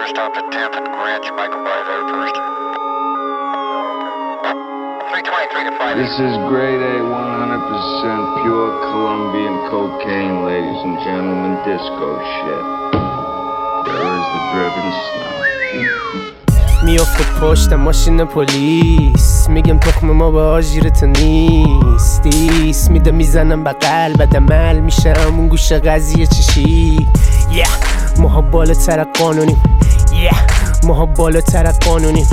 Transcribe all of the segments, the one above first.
clear stop at 10th and Grant. You might go by there first. 323 to 5. This is grade A, 100% pure Colombian cocaine, ladies and gentlemen, disco shit. There is the driven snow. میافته پشت ماشین پلیس، میگم تخم ما به آژیرت نیست. میده میزنم بغل بعد عمل میشم اون گوشه قضیه چشی. ماها بالاتر قانونیم، ماها بالاتر قانونیم.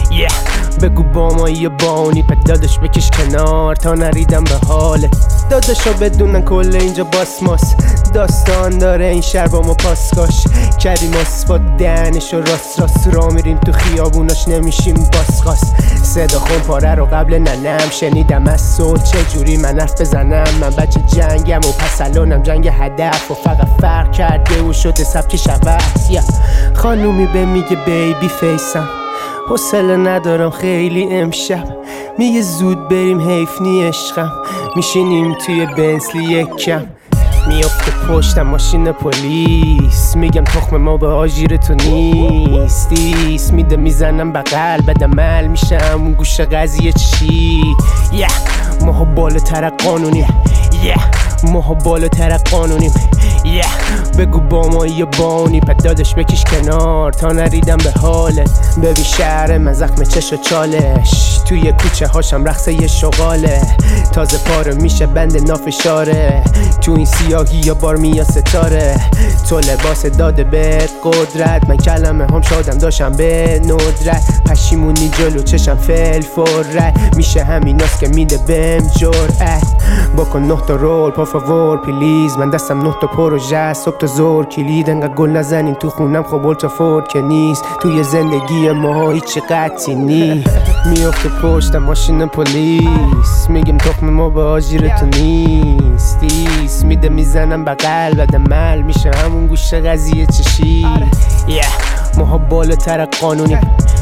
بگو با ما یه بانی پدادش بکش کنار تا نریدم به حاله. داداشا بدونن کل اینجا باسماس، داستان داره این شهر با ما پاسکاش. کردیم آسفات دهنش و راست را میریم تو خیابوناش نمیشیم باسخاست. صدا خون پاره رو قبل ننم شنیدم از صلح چجوری من حرف بزنم. من بچه جنگم و پس الانم جنگ هدف و فقط فرق کرده و شده سبک شبست. خانومی به میگه بیبی فیسم، حوصله ندارم خیلی امشب. میگه زود بریم حیف نی عشقم، میشینیم توی بنسلی یکم. میافته پشتم ماشین پلیس، میگم تخم ما به آژیر تو نیست. میده میزنم بغل بعد عمل میشم اون گوشه قضیه چی. ماها بالاتر قانونیم، ماها بالاتر قانونیم. بگو با ما یه بانی پدادش بکش کنار تا نریدم به حالت. ببین شهر من زخم چش و چالش، توی کوچه هاشم رقصه یه شغاله. تازه پاره میشه بند نافشاره، تو این سیاهی یا بار یا ستاره. تو لباس داده به قدرت، من کلمه هم شادم داشتم به ندرت. پشیمونی جلو چشم فل فرت، میشه همیناست که میده بهم جرأت. بکن 9 تا رول پافاور پلیز، من دستم 9 تا پروژه صبح تا زور. کلید انقدر گل نزنین تو خونم خب التا فورد که نیست. توی زندگی ما هیچ قطعی نی. میافته پشت ماشین پلیس، میگم تخم ما به آژیر تو نیست. میده میزنم بغل بعد عمل میشه همون گوشه قضیه چشی. ماها بالاتر قانونیم،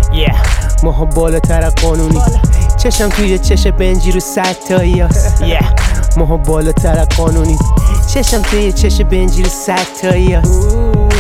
ماها بالاتر قانونیم. چشم توی چش بنجی رو 100 تاییاست. ماها بالاتر قانونیم، چشم توی چش بنجی رو 100 تاییاست.